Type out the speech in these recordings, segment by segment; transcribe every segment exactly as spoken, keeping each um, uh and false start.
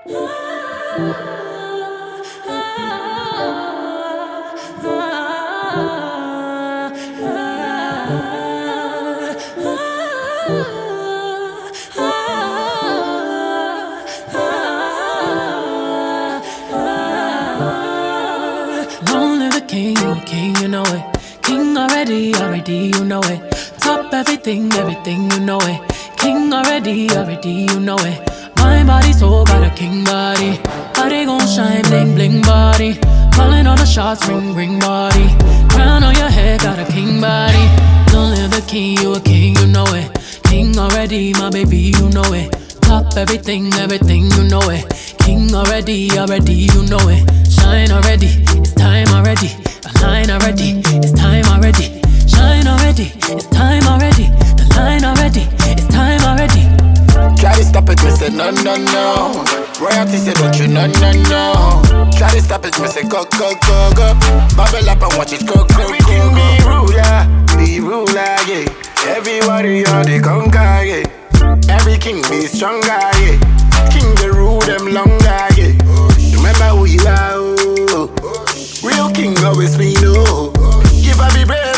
Long live the king, you a king, you know it. King already, already, you know it. Top everything, everything, you know it. King already, already, you know it. My body, soul, got a king body. Body gon' shine, bling, bling body. Calling all the shots, ring, ring body. Crown on your head, got a king body. Long live the king, you a king, you know it. King already, my baby, you know it. Top everything, everything, you know it. King already, already, you know it. Shine already, it's time already. The line already, it's time already. Shine already, it's time already. The line already, it's time already. Try to stop it, me say no, no, no. Royalty say don't you, no, no, no. Try to stop it, me say go, go, go, go. Bubble up and watch it go, go, go, go. Be ruler, be ruler, yeah. Everybody on the conga, yeah. Every king be stronger, yeah. King the rule them longer, yeah. Remember who you are, oh. Real king always be no. Give a be brave,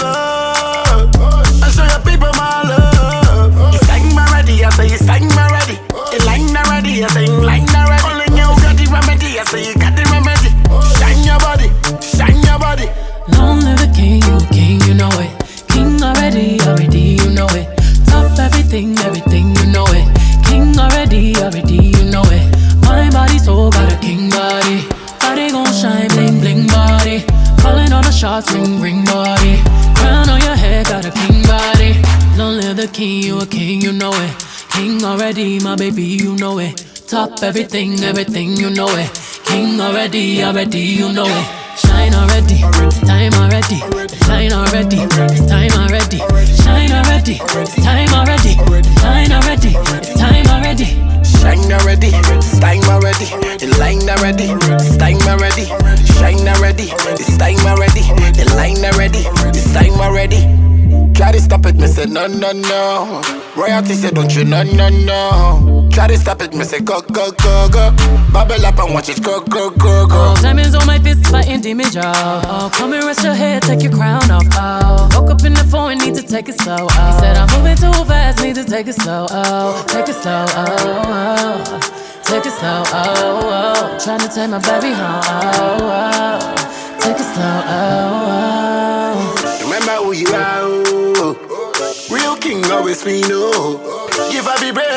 oh. And show your people my love. It's time already, I say it's time already. It's line already, I say it's line already. Only you got the remedy, I say you got the remedy. Shine your body, shine your body. Long live the king, you a king, you know it. King already, already, you know it. Top everything, everything, you know it. King already, already, you know it. My body, soul, got a king body. Body gon' shine, bling, bling body. Calling all the shots, ring, ring body. Crown on your head, got a king body. Long live the king, you a king, you know it. King already, my baby, you know it. Top everything, everything, you know it. King already, already, you know it. Shine already, it's time already. Shine already, it's time already. Shine already, it's time already. Shine already, it's time already. Shine already, it's time already. The line already, it's time already. Shine already, it's time already. The line already, it's time already. Try to stop it, me say no, no, no. Royalty say don't you, no, no, no. Try to stop it, me say go, go, go, go. Bubble up and watch it go, go, go, go. Oh, diamonds on my fist, fighting demons, y'all. Oh, come and rest your head, take your crown off. Oh, woke up in the phone, need to take it slow. Oh, he said I'm moving too fast, need to take it slow. Oh, take it slow. Oh, oh. Take it slow. Oh, oh. Trying to take my baby home. Oh, oh. Take it slow. Oh, oh. Remember who you are, oh. Real king always we know. Give a be brave,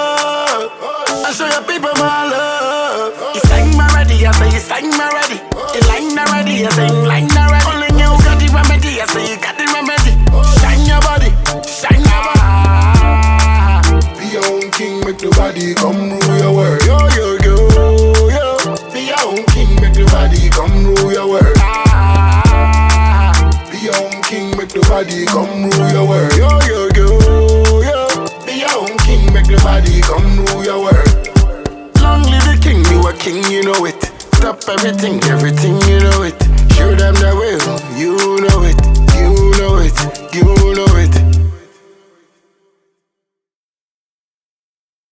oh. And show your people my love. It's time already, I say it's time already. It's line already, I say it's line already. Only you got the remedy, I say you got the remedy. Shine your body, shine your body. Be your own king, make the body come rule your world. Yo, yo, yo, yo. Be your own king, make the body come rule your world. Be your own king, make the body come rule your world. Yo, yo, yo, yo. Be your own king, make the body come rule your world. Long live the king, you a king, you know it. Stop everything, everything, you know it.